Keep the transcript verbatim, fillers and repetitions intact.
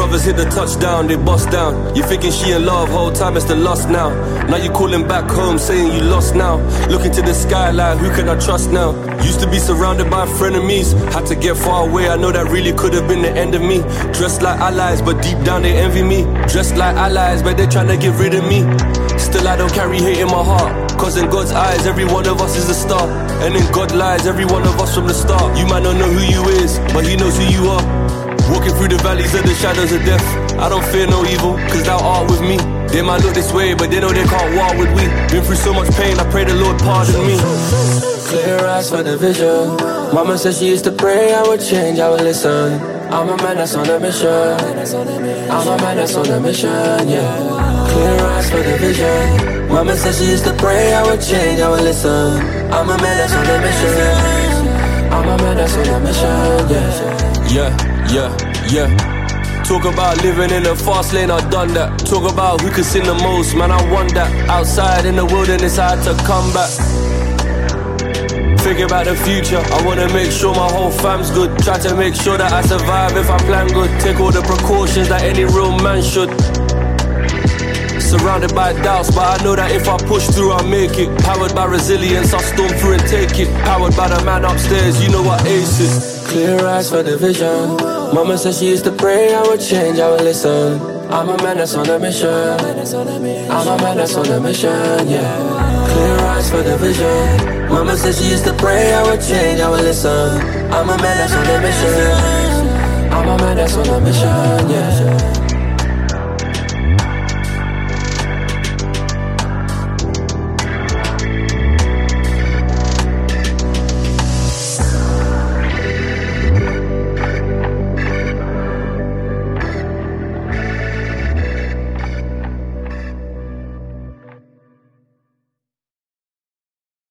brothers hit the touchdown, they bust down. You thinking she in love, whole time it's the lust now. Now you calling back home, saying you lost now. Looking to the sky like, who can I trust now? Used to be surrounded by frenemies, had to get far away, I know that really could have been the end of me. Dressed like allies, but deep down they envy me. Dressed like allies, but they trying to get rid of me. Still I don't carry hate in my heart, cause in God's eyes, every one of us is a star. And in God lies, every one of us from the start. You might not know who you is, but he knows who you are. Walking through the valleys of the shadows of death, I don't fear no evil, cause thou art with me. They might look this way, but they know they can't war with we. Been through so much pain, I pray the Lord pardon me. Clear eyes for the vision. Mama said she used to pray I would change, I would listen. I'm a man that's on a mission. I'm a man that's on a mission, yeah. Clear eyes for the vision. Mama said she used to pray I would change, I would listen. I'm a man that's on a mission. I'm a man that's on a mission, yeah. Yeah, yeah, yeah. Talk about living in a fast lane, I've done that. Talk about who could sing the most, man, I want that. Outside in the wilderness, I had to come back. Think about the future, I wanna make sure my whole fam's good. Try to make sure that I survive if I plan good. Take all the precautions that any real man should. Surrounded by doubts, but I know that if I push through, I'll make it. Powered by resilience, I'll storm through and take it. Powered by the man upstairs, you know what ace is. Clear eyes for the vision. Mama said she used to pray I would change, I would listen. I'm a man that's on a mission. I'm a man that's on a mission, yeah. Clear eyes for the vision. Mama said she used to pray I would change, I would listen. I'm a man that's on a mission. I'm a man that's on a mission, yeah.